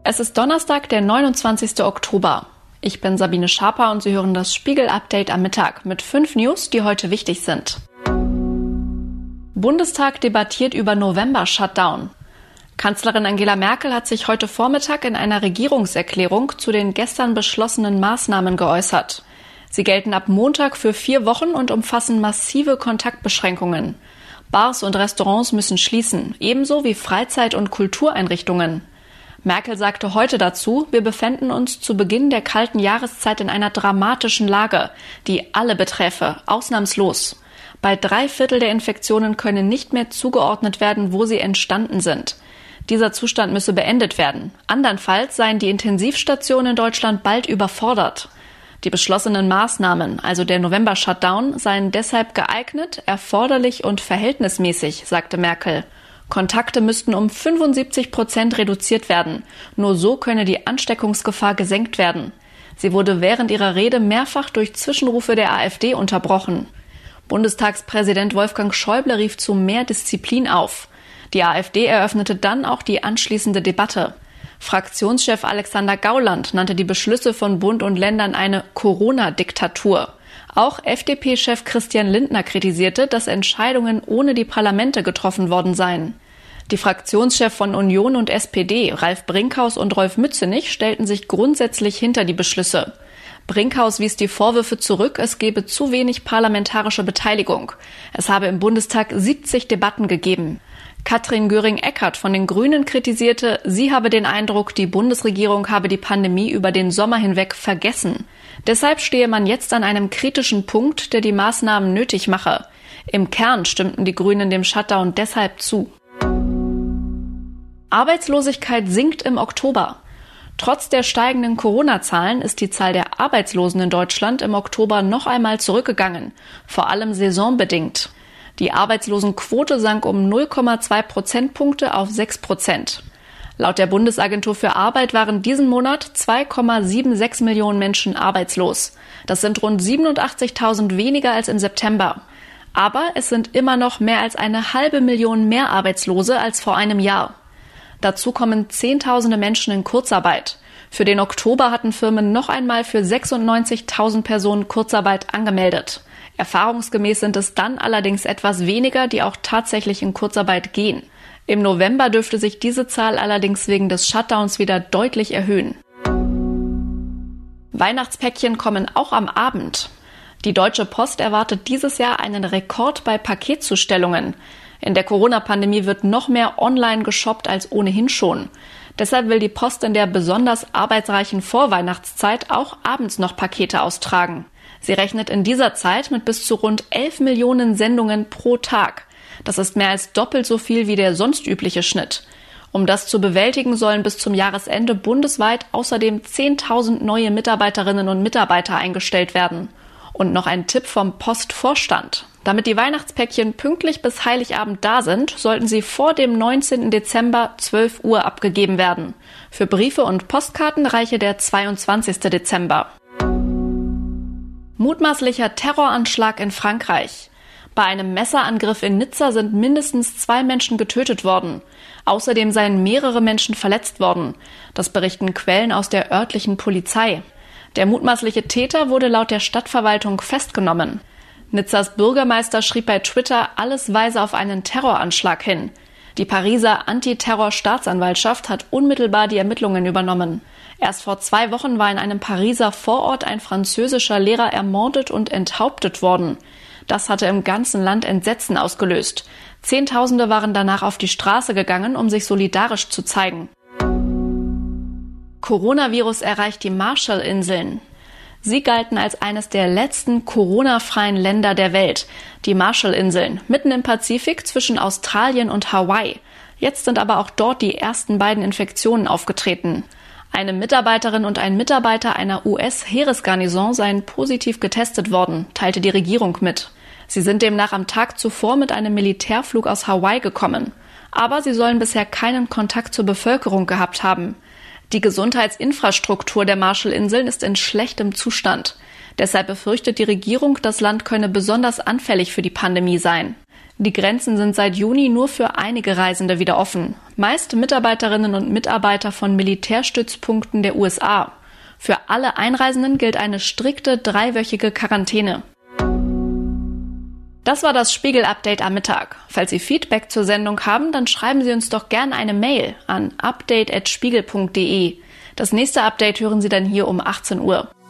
Es ist Donnerstag, der 29. Oktober. Ich bin Sabine Schaper und Sie hören das Spiegel-Update am Mittag mit 5 News, die heute wichtig sind. Bundestag debattiert über November-Shutdown. Kanzlerin Angela Merkel hat sich heute Vormittag in einer Regierungserklärung zu den gestern beschlossenen Maßnahmen geäußert. Sie gelten ab Montag für 4 Wochen und umfassen massive Kontaktbeschränkungen. Bars und Restaurants müssen schließen, ebenso wie Freizeit- und Kultureinrichtungen. Merkel sagte heute dazu, wir befänden uns zu Beginn der kalten Jahreszeit in einer dramatischen Lage, die alle beträfe, ausnahmslos. Bei 3/4 der Infektionen können nicht mehr zugeordnet werden, wo sie entstanden sind. Dieser Zustand müsse beendet werden. Andernfalls seien die Intensivstationen in Deutschland bald überfordert. Die beschlossenen Maßnahmen, also der November-Shutdown, seien deshalb geeignet, erforderlich und verhältnismäßig, sagte Merkel. Kontakte müssten um 75% reduziert werden. Nur so könne die Ansteckungsgefahr gesenkt werden. Sie wurde während ihrer Rede mehrfach durch Zwischenrufe der AfD unterbrochen. Bundestagspräsident Wolfgang Schäuble rief zu mehr Disziplin auf. Die AfD eröffnete dann auch die anschließende Debatte. Fraktionschef Alexander Gauland nannte die Beschlüsse von Bund und Ländern eine Corona-Diktatur. Auch FDP-Chef Christian Lindner kritisierte, dass Entscheidungen ohne die Parlamente getroffen worden seien. Die Fraktionschefs von Union und SPD, Ralf Brinkhaus und Rolf Mützenich, stellten sich grundsätzlich hinter die Beschlüsse. Brinkhaus wies die Vorwürfe zurück, es gebe zu wenig parlamentarische Beteiligung. Es habe im Bundestag 70 Debatten gegeben. Katrin Göring-Eckardt von den Grünen kritisierte, sie habe den Eindruck, die Bundesregierung habe die Pandemie über den Sommer hinweg vergessen. Deshalb stehe man jetzt an einem kritischen Punkt, der die Maßnahmen nötig mache. Im Kern stimmten die Grünen dem Shutdown deshalb zu. Arbeitslosigkeit sinkt im Oktober. Trotz der steigenden Corona-Zahlen ist die Zahl der Arbeitslosen in Deutschland im Oktober noch einmal zurückgegangen, vor allem saisonbedingt. Die Arbeitslosenquote sank um 0,2 Prozentpunkte auf 6%. Laut der Bundesagentur für Arbeit waren diesen Monat 2,76 Millionen Menschen arbeitslos. Das sind rund 87.000 weniger als im September. Aber es sind immer noch mehr als 500.000 mehr Arbeitslose als vor einem Jahr. Dazu kommen Zehntausende Menschen in Kurzarbeit. Für den Oktober hatten Firmen noch einmal für 96.000 Personen Kurzarbeit angemeldet. Erfahrungsgemäß sind es dann allerdings etwas weniger, die auch tatsächlich in Kurzarbeit gehen. Im November dürfte sich diese Zahl allerdings wegen des Shutdowns wieder deutlich erhöhen. Weihnachtspäckchen kommen auch am Abend. Die Deutsche Post erwartet dieses Jahr einen Rekord bei Paketzustellungen. In der Corona-Pandemie wird noch mehr online geshoppt als ohnehin schon. Deshalb will die Post in der besonders arbeitsreichen Vorweihnachtszeit auch abends noch Pakete austragen. Sie rechnet in dieser Zeit mit bis zu rund 11 Millionen Sendungen pro Tag. Das ist mehr als doppelt so viel wie der sonst übliche Schnitt. Um das zu bewältigen, sollen bis zum Jahresende bundesweit außerdem 10.000 neue Mitarbeiterinnen und Mitarbeiter eingestellt werden. Und noch ein Tipp vom Postvorstand. Damit die Weihnachtspäckchen pünktlich bis Heiligabend da sind, sollten sie vor dem 19. Dezember 12 Uhr abgegeben werden. Für Briefe und Postkarten reiche der 22. Dezember. Mutmaßlicher Terroranschlag in Frankreich. Bei einem Messerangriff in Nizza sind mindestens 2 Menschen getötet worden. Außerdem seien mehrere Menschen verletzt worden. Das berichten Quellen aus der örtlichen Polizei. Der mutmaßliche Täter wurde laut der Stadtverwaltung festgenommen. Nizzas Bürgermeister schrieb bei Twitter, alles weise auf einen Terroranschlag hin. Die Pariser Antiterror-Staatsanwaltschaft hat unmittelbar die Ermittlungen übernommen. Erst vor 2 Wochen war in einem Pariser Vorort ein französischer Lehrer ermordet und enthauptet worden. Das hatte im ganzen Land Entsetzen ausgelöst. Zehntausende waren danach auf die Straße gegangen, um sich solidarisch zu zeigen. Coronavirus erreicht die Marshallinseln. Sie galten als eines der letzten Corona-freien Länder der Welt, die Marshallinseln, mitten im Pazifik zwischen Australien und Hawaii. Jetzt sind aber auch dort die ersten beiden Infektionen aufgetreten. Eine Mitarbeiterin und ein Mitarbeiter einer US-Heeresgarnison seien positiv getestet worden, teilte die Regierung mit. Sie sind demnach am Tag zuvor mit einem Militärflug aus Hawaii gekommen. Aber sie sollen bisher keinen Kontakt zur Bevölkerung gehabt haben. Die Gesundheitsinfrastruktur der Marshallinseln ist in schlechtem Zustand. Deshalb befürchtet die Regierung, das Land könne besonders anfällig für die Pandemie sein. Die Grenzen sind seit Juni nur für einige Reisende wieder offen. Meist Mitarbeiterinnen und Mitarbeiter von Militärstützpunkten der USA. Für alle Einreisenden gilt eine strikte 3-wöchige Quarantäne. Das war das Spiegel-Update am Mittag. Falls Sie Feedback zur Sendung haben, dann schreiben Sie uns doch gerne eine Mail an update@spiegel.de. Das nächste Update hören Sie dann hier um 18 Uhr.